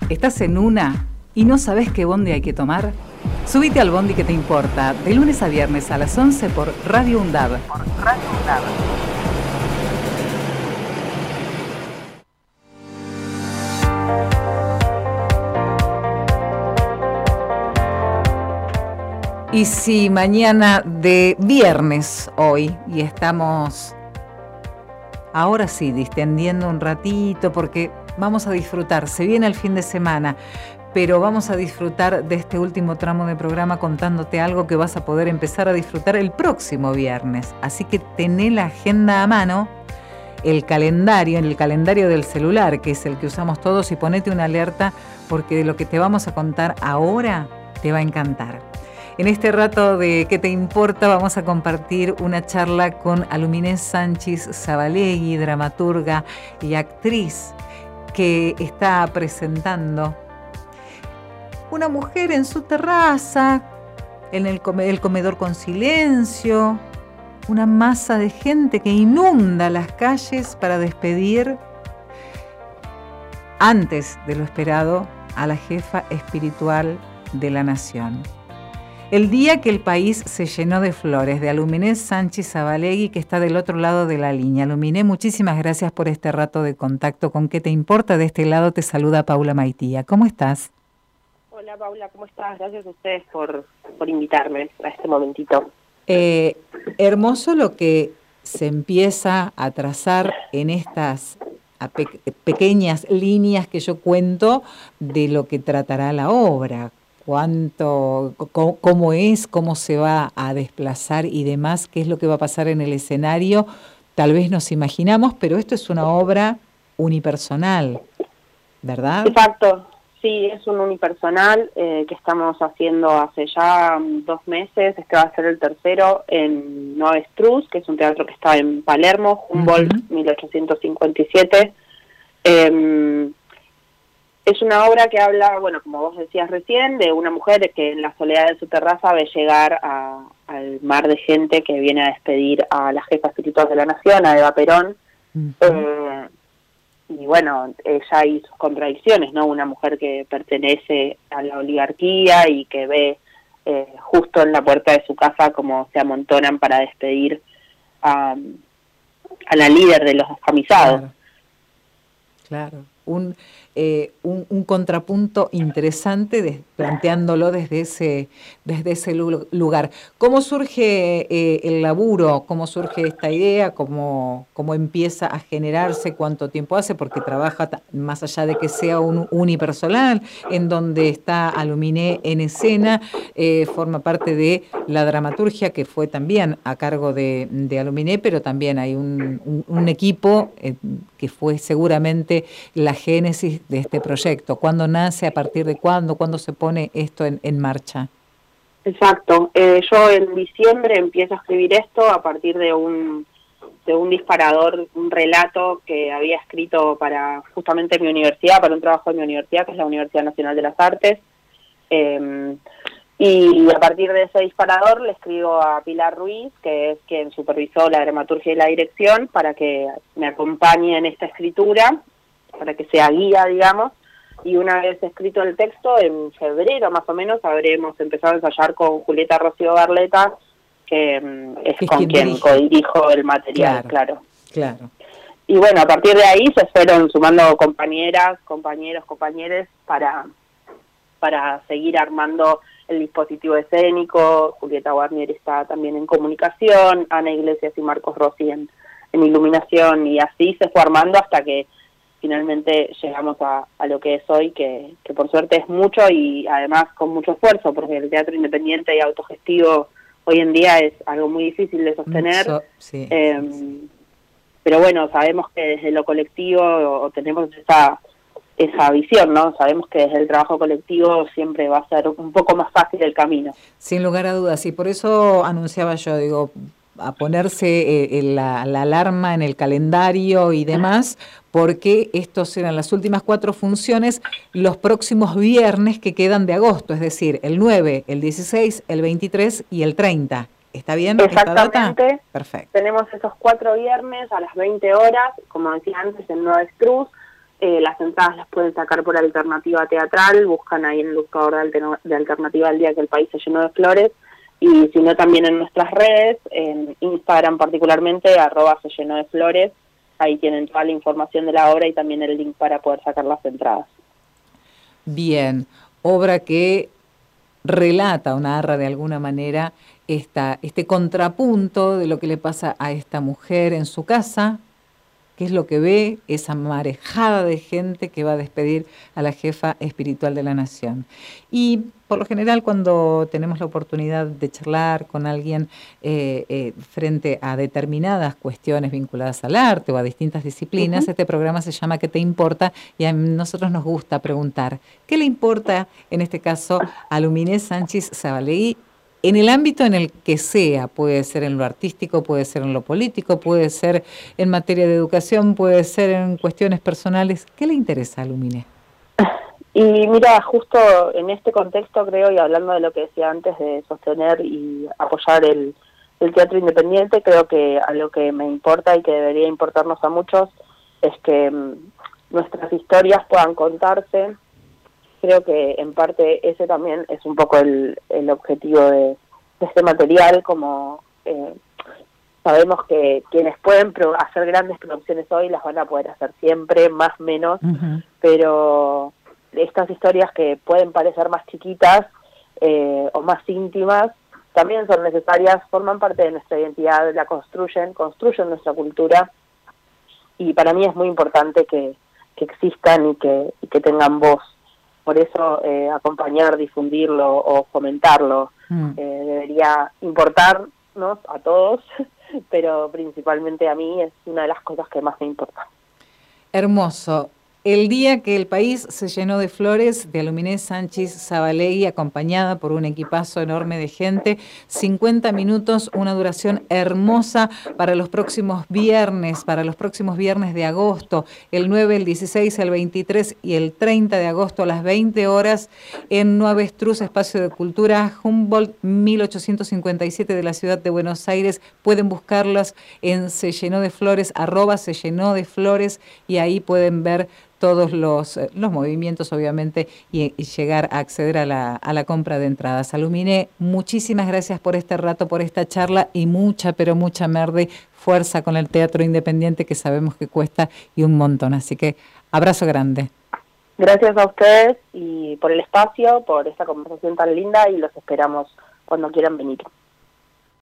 ¿Estás en una y no sabes qué bondi hay que tomar? Subite al bondi que te importa, de lunes a viernes a las 11 por Radio UNDAB. Y si mañana de viernes hoy, y estamos ahora sí distendiendo un ratito porque vamos a disfrutar, se viene el fin de semana, pero vamos a disfrutar de este último tramo de programa contándote algo que vas a poder empezar a disfrutar el próximo viernes. Así que tené la agenda a mano, el calendario del celular, que es el que usamos todos, y ponete una alerta porque de lo que te vamos a contar ahora te va a encantar. En este rato de ¿Qué te importa? Vamos a compartir una charla con Alumine Sánchez Zabalegui, dramaturga y actriz, que está presentando Una mujer en su terraza, en el comedor con silencio, una masa de gente que inunda las calles para despedir, antes de lo esperado, a la jefa espiritual de la nación. El día que el país se llenó de flores, de Alumine Sánchez Zabalegui, que está del otro lado de la línea. Alumine, muchísimas gracias por este rato de contacto con ¿Qué te importa? De este lado te saluda Paula Maitía. ¿Cómo estás? Hola Paula, ¿cómo estás? Gracias a ustedes por invitarme a este momentito. Hermoso lo que se empieza a trazar en estas pequeñas líneas que yo cuento de lo que tratará la obra. Cómo es, cómo se va a desplazar y demás, qué es lo que va a pasar en el escenario, tal vez nos imaginamos, pero esto es una obra unipersonal, ¿verdad? Exacto, sí, es un unipersonal que estamos haciendo hace ya 2 meses. Este va a ser el tercero en No Avestruz, que es un teatro que está en Palermo, Humboldt, 1857. Es una obra que habla, bueno, como vos decías recién, de una mujer que en la soledad de su terraza ve llegar al mar de gente que viene a despedir a la jefa espiritual de la nación, a Eva Perón. Y bueno, ella y sus contradicciones, ¿no? Una mujer que pertenece a la oligarquía y que ve justo en la puerta de su casa cómo se amontonan para despedir a la líder de los descamisados. Claro. Un contrapunto interesante planteándolo desde ese lugar. ¿Cómo surge el laburo? ¿Cómo surge esta idea? ¿Cómo empieza a generarse? ¿Cuánto tiempo hace? Porque trabaja más allá de que sea un unipersonal, en donde está Alumine en escena, forma parte de la dramaturgia que fue también a cargo de Alumine, pero también hay un equipo que fue seguramente la génesis de este proyecto. ¿Cuándo nace? ¿A partir de cuándo? ¿Cuándo se pone esto en marcha? Exacto. Yo en diciembre empiezo a escribir esto a partir de un disparador, un relato que había escrito para justamente mi universidad, para un trabajo de mi universidad, que es la Universidad Nacional de las Artes. Y a partir de ese disparador le escribo a Pilar Ruiz, que es quien supervisó la dramaturgia y la dirección, para que me acompañe en esta escritura, para que sea guía, digamos. Y una vez escrito el texto, en febrero más o menos, habremos empezado a ensayar con Julieta Rocío Barleta, que es con quien codirijo el material, claro. Y bueno, a partir de ahí se fueron sumando compañeras, compañeros, compañeres para seguir armando el dispositivo escénico. Julieta Warnier está también en comunicación, Ana Iglesias y Marcos Rossi en iluminación, y así se fue armando hasta que finalmente llegamos a lo que es hoy, que por suerte es mucho y además con mucho esfuerzo, porque el teatro independiente y autogestivo hoy en día es algo muy difícil de sostener. Pero bueno, sabemos que desde lo colectivo tenemos esa visión, ¿no? Sabemos que desde el trabajo colectivo siempre va a ser un poco más fácil el camino. Sin lugar a dudas, y por eso anunciaba yo, digo, a ponerse la alarma en el calendario y demás, porque estos serán las últimas 4 funciones los próximos viernes que quedan de agosto, es decir, el 9, el 16, el 23 y el 30. ¿Está bien esta data? Perfecto. Tenemos esos 4 viernes a las 20 horas, como decía antes, en No Avestruz. Las entradas las pueden sacar por Alternativa Teatral, buscan ahí en el buscador de Alternativa el día que el país se llenó de flores, y si no también en nuestras redes, en Instagram particularmente, @se llenó de flores, ahí tienen toda la información de la obra y también el link para poder sacar las entradas. Bien, obra que relata o narra de alguna manera este contrapunto de lo que le pasa a esta mujer en su casa, qué es lo que ve esa marejada de gente que va a despedir a la jefa espiritual de la nación. Y por lo general cuando tenemos la oportunidad de charlar con alguien frente a determinadas cuestiones vinculadas al arte o a distintas disciplinas, este programa se llama ¿Qué te importa? Y a nosotros nos gusta preguntar, ¿qué le importa en este caso a Lumine Sánchez Zabalegui? En el ámbito en el que sea, puede ser en lo artístico, puede ser en lo político, puede ser en materia de educación, puede ser en cuestiones personales. ¿Qué le interesa a Lumine? Y mira, justo en este contexto creo, y hablando de lo que decía antes de sostener y apoyar el teatro independiente, creo que a lo que me importa y que debería importarnos a muchos es que nuestras historias puedan contarse. Creo que en parte ese también es un poco el objetivo de este material, como sabemos que quienes pueden hacer grandes producciones hoy las van a poder hacer siempre, más menos, pero estas historias que pueden parecer más chiquitas o más íntimas, también son necesarias, forman parte de nuestra identidad, la construyen nuestra cultura, y para mí es muy importante que existan y que tengan voz. Por eso acompañar, difundirlo o fomentarlo debería importarnos a todos, pero principalmente a mí es una de las cosas que más me importa. Hermoso. El día que el país se llenó de flores, de Lumine Sánchez Zabalegui, acompañada por un equipazo enorme de gente, 50 minutos, una duración hermosa para los próximos viernes de agosto, el 9, el 16, el 23 y el 30 de agosto a las 20 horas en Nueva Estruz, Espacio de Cultura, Humboldt 1857 de la ciudad de Buenos Aires. Pueden buscarlas en Se Llenó de Flores, @Se Llenó de Flores, y ahí pueden ver todos los movimientos, obviamente, y llegar a acceder a la compra de entradas. Lumine, muchísimas gracias por este rato, por esta charla, y mucha, pero mucha fuerza con el teatro independiente, que sabemos que cuesta y un montón. Así que abrazo grande. Gracias a ustedes y por el espacio, por esta conversación tan linda, y los esperamos cuando quieran venir.